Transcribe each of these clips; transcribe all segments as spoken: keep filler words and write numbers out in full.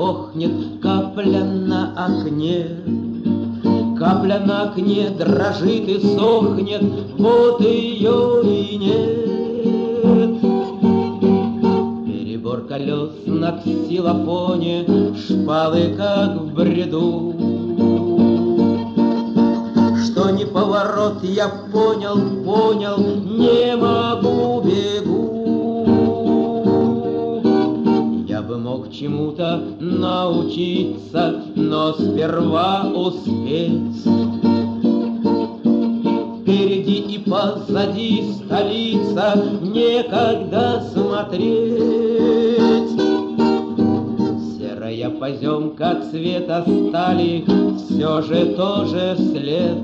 сохнет капля на окне. Капля на окне дрожит и сохнет, вот ее и нет. Перебор колес на ксилофоне, шпалы как в бреду. Что не поворот, я понял, понял, не могу, бегу. Я бы мог чему-то научиться, но сперва успеть. Впереди и позади столица, некогда смотреть. Серая поземка цвета стали, все же тоже след.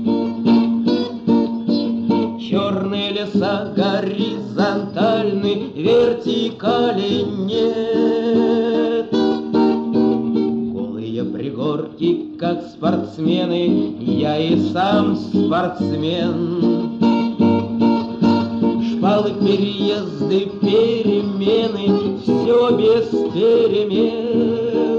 Черные леса горизонтальны, вертикали нет. Голые пригорки, как спортсмены, я и сам спортсмен. Шпалы, переезды, перемены, все без перемен.